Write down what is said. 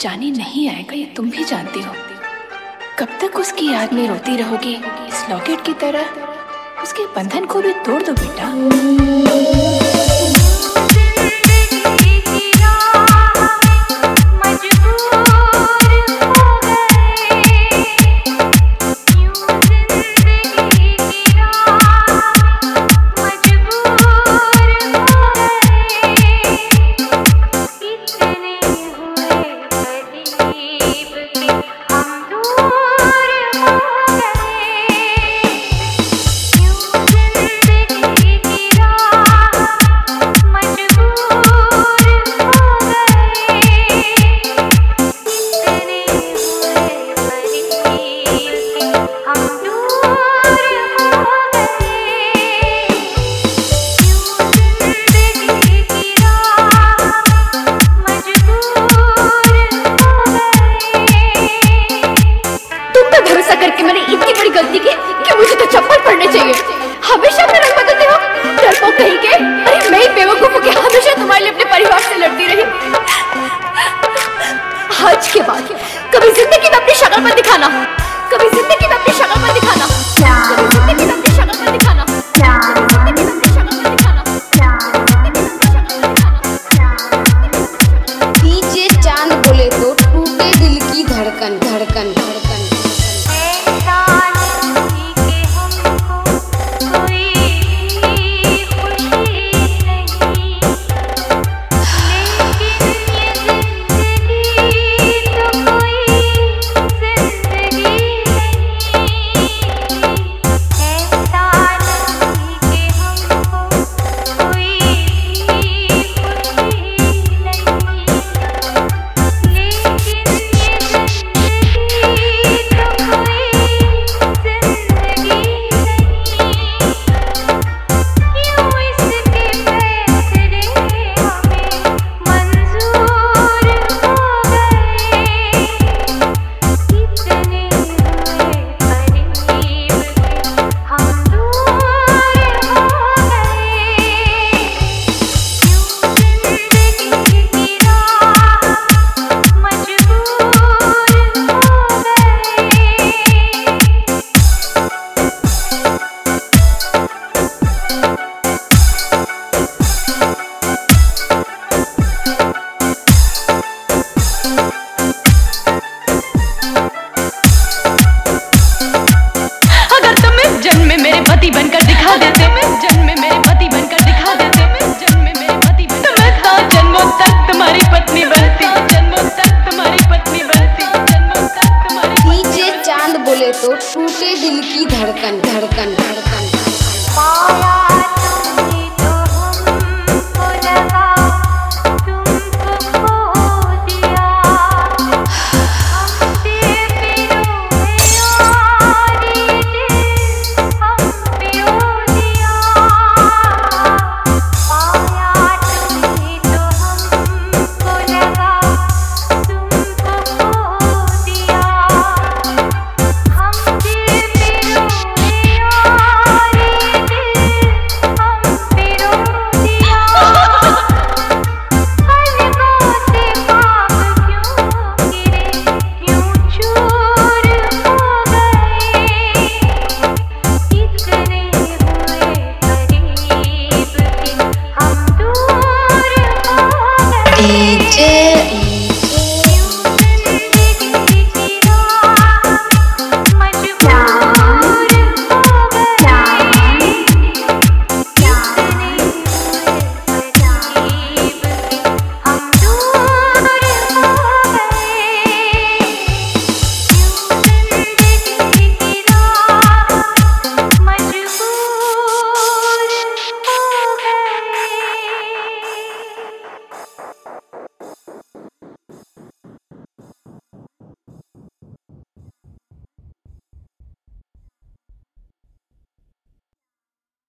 जाने नहीं आएगा ये तुम भी जानती हो। कब तक उसकी याद में रोती रहोगी इस लॉकेट की तरह? उसके बंधन को भी तोड़ दो बेटा। करके मैंने इतनी बड़ी गलती की कि मुझे तो चप्पल पड़ने चाहिए। हमेशा अपना रंग बदलते हो, डरपोक कहीं के। अरे मैं ही बेवकूफ हूँ कि हमेशा तुम्हारे लिए अपने परिवार से लड़ती रही। आज के बाद कभी जिंदगी में अपनी शक्ल मत दिखाना, कभी जिंदगी